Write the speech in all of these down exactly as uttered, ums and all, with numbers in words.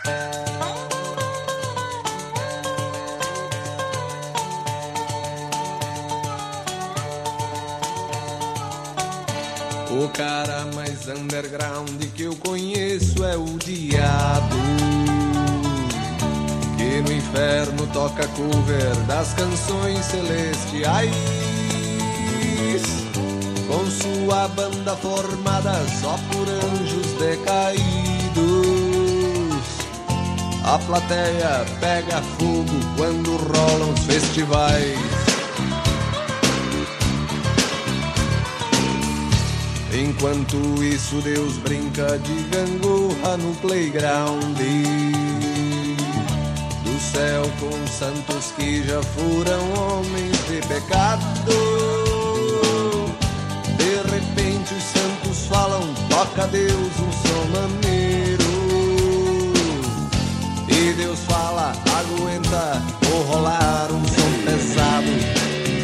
O cara mais underground que eu conheço é o diabo, que no inferno toca cover das canções celestiais, com sua banda formada só por anjos decaídos. A plateia pega fogo quando rolam os festivais. Enquanto isso Deus brinca de gangorra no playground do céu, com santos que já foram homens de pecado. De repente os santos falam, toca a Deus um som maneiro, e Deus fala, aguenta, vou rolar um som pesado.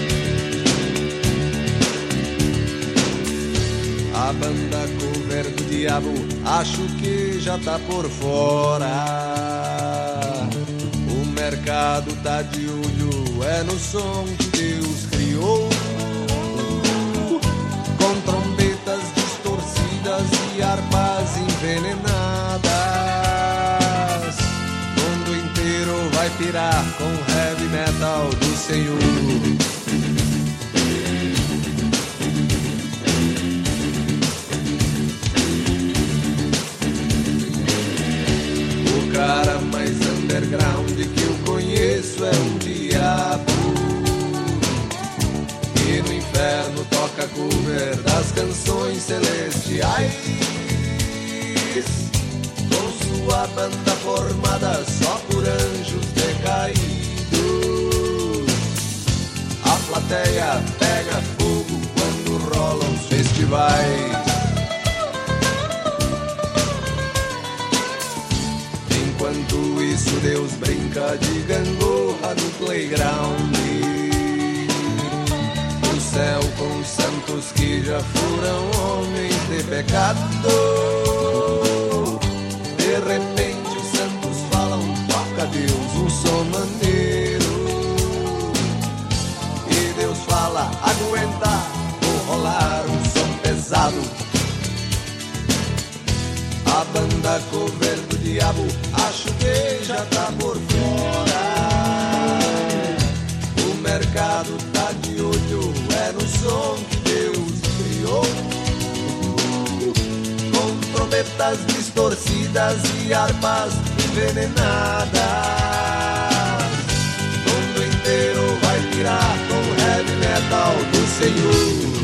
A banda cover do diabo acho que já tá por fora. O mercado tá de olho, é no som que Deus criou, com trombetas distorcidas e harpas envenenadas. O mundo inteiro vai pirar com heavy metal do Senhor. O cara mais underground que eu conheço é o diabo, que no inferno toca cover das canções celestiais, com sua banda formada só por anjos decaídos. A plateia pega fogo quando rolam os festivais. Enquanto isso Deus brinca de gangorra no playground do céu, com os santos que já foram homens de pecado. De repente os santos falam, toca a Deus um som maneiro, e Deus fala, aguenta, vou rolar um som pesado. A banda cover do diabo acho que já tá por fora. O mercado tá de olho, é no som que Deus criou, com trombetas distorcidas e harpas envenenadas. O mundo inteiro vai virar com heavy metal do Senhor.